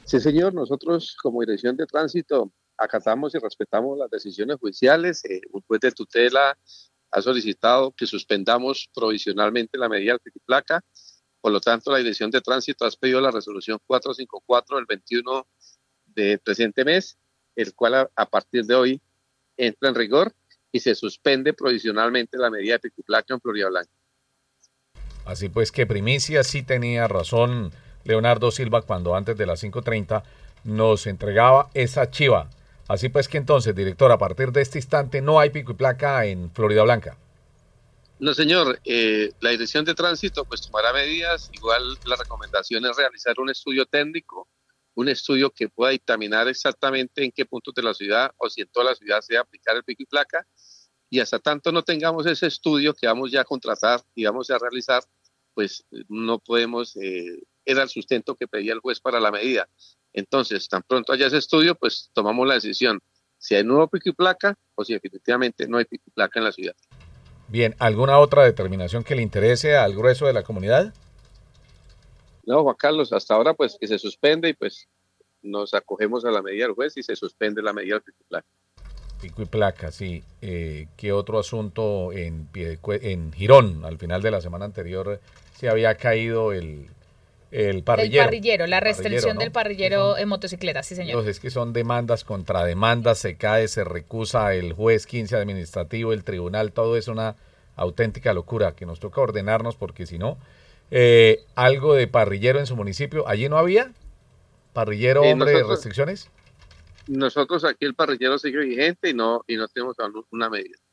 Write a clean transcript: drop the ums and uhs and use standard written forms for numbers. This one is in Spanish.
Sí, señor, nosotros como Dirección de Tránsito acatamos y respetamos las decisiones judiciales. Un juez de tutela ha solicitado que suspendamos provisionalmente la medida del pico y placa. Por lo tanto, la Dirección de Tránsito ha pedido la resolución 454 del 21 de presente mes, el cual a partir de hoy entra en rigor y se suspende provisionalmente la medida de pico y placa en Florida Blanca. Así pues que primicia sí tenía razón Leonardo Silva cuando antes de las 5:30 nos entregaba esa chiva. Así pues que entonces, director, a partir de este instante no hay pico y placa en Florida Blanca. No, señor, la Dirección de Tránsito pues tomará medidas. Igual la recomendación es realizar un estudio técnico, un estudio que pueda dictaminar exactamente en qué puntos de la ciudad o si en toda la ciudad se va a aplicar el pico y placa. Y hasta tanto no tengamos ese estudio que vamos ya a contratar y vamos a realizar, pues no podemos, era el sustento que pedía el juez para la medida. Entonces, tan pronto haya ese estudio, pues tomamos la decisión si hay nuevo pico y placa o si definitivamente no hay pico y placa en la ciudad. Bien, ¿alguna otra determinación que le interese al grueso de la comunidad? No, Juan Carlos, hasta ahora pues que se suspende y pues nos acogemos a la medida del juez y se suspende la medida del pico y placa. Pico y placa, sí. ¿Qué otro asunto en Girón? Al final de la semana anterior se había caído el El parrillero. parrillero, la El parrillero, restricción ¿no? del Que son, parrillero en motocicleta, sí, señor. es que son demandas contra demandas, se cae, se recusa el juez 15 administrativo, el tribunal, todo es una auténtica locura que nos toca ordenarnos porque si no, algo de parrillero en su municipio, allí no había parrillero, Eh, hombre, nosotros, restricciones. nosotros aquí el parrillero sigue vigente y no tenemos aún una medida.